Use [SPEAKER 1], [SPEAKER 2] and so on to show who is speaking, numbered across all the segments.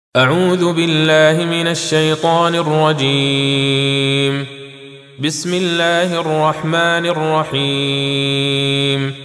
[SPEAKER 1] أعوذ بالله من الشيطان الرجيم. بسم الله الرحمن الرحيم.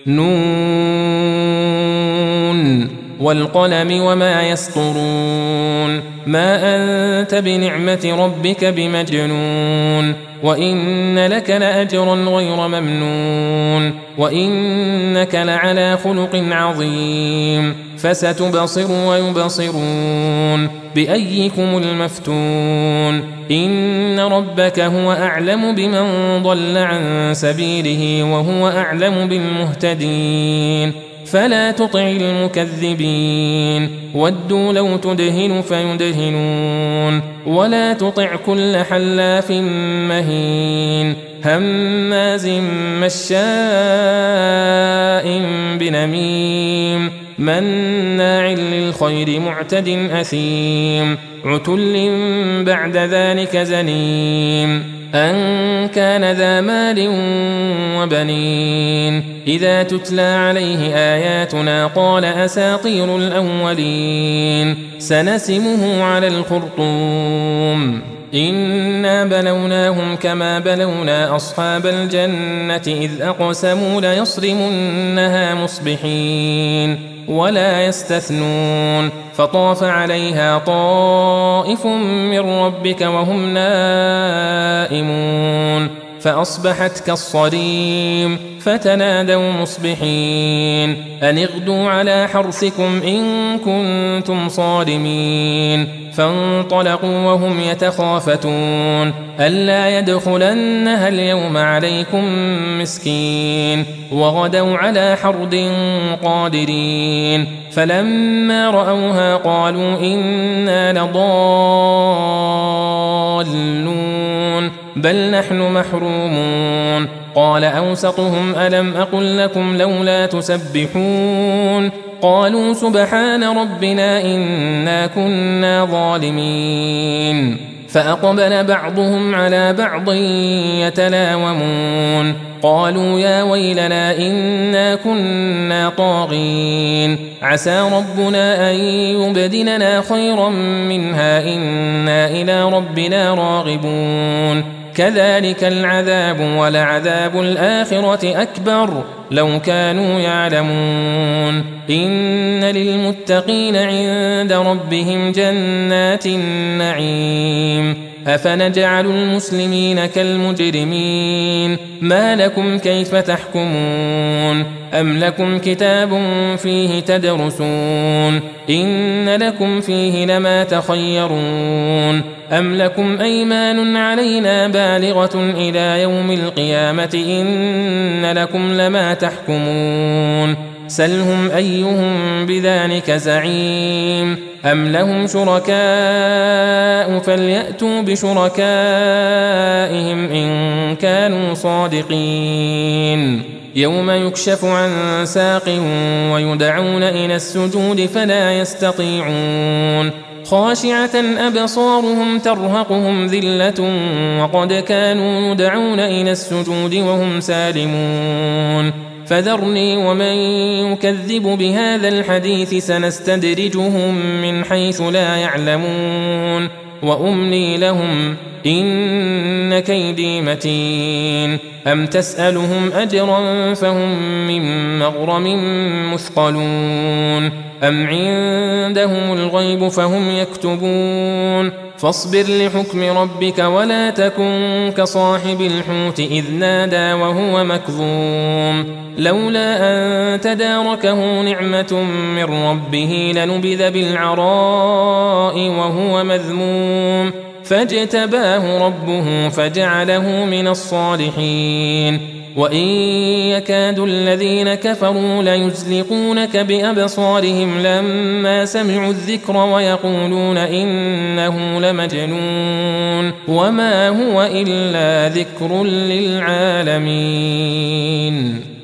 [SPEAKER 1] نون والقلم وما يسطرون ما أنت بنعمة ربك بمجنون وإن لك لأجرا غير ممنون وإنك لعلى خلق عظيم فستبصر ويبصرون بأيكم المفتون إن ربك هو أعلم بمن ضل عن سبيله وهو أعلم بالمهتدين فلا تطع المكذبين ودوا لو تدهن فيدهنون ولا تطع كل حلاف مهين هماز مشاء بنميم مناع للخير معتد أثيم عتل بعد ذلك زنيم أن كان ذا مال وبنين إذا تتلى عليه آياتنا قال أساطير الأولين سنسمه على الخرطوم إنا بلوناهم كما بلونا أصحاب الجنة إذ أقسموا ليصرمنها مصبحين ولا يستثنون فطاف عليها طائف من ربك وهم نائمون فأصبحت كالصريم فتنادوا مصبحين أن اغدوا على حرثكم إن كنتم صارمين فانطلقوا وهم يتخافتون ألا يدخلنها اليوم عليكم مسكين وغدوا على حرد قادرين فلما رأوها قالوا إنا لضالون بل نحن محرومون قال أوسطهم ألم أقل لكم لولا تسبحون قالوا سبحان ربنا إنا كنا ظالمين فأقبل بعضهم على بعض يتلاومون قالوا يا ويلنا إنا كنا طاغين عسى ربنا أن يبدلنا خيرا منها إنا إلى ربنا راغبون كذلك العذاب ولعذاب الآخرة أكبر لو كانوا يعلمون إن للمتقين عند ربهم جنات النعيم أفنجعل المسلمين كالمجرمين ما لكم كيف تحكمون أم لكم كتاب فيه تدرسون إن لكم فيه لما تخيرون أم لكم أيمان علينا بالغة إلى يوم القيامة إن لكم لما تحكمون سلهم أيهم بذلك زعيم أم لهم شركاء فليأتوا بشركائهم إن كانوا صادقين يوم يكشف عن ساق ويدعون إلى السجود فلا يستطيعون خاشعة أبصارهم ترهقهم ذلة وقد كانوا يدعون إلى السجود وهم سالمون فذرني ومن يكذب بهذا الحديث سنستدرجهم من حيث لا يعلمون وأملي لهم إن كيدي متين أم تسألهم أجرا فهم من مغرم مثقلون أم عندهم الغيب فهم يكتبون فاصبر لحكم ربك ولا تكن كصاحب الحوت إذ نادى وهو مكظوم لولا أن تداركه نعمة من ربه لنبذ بالعراء وهو مذموم فاجتباه ربه فجعله من الصالحين وإن يكاد الذين كفروا ليزلقونك بأبصارهم لما سمعوا الذكر ويقولون إنه لمجنون وما هو إلا ذكر للعالمين.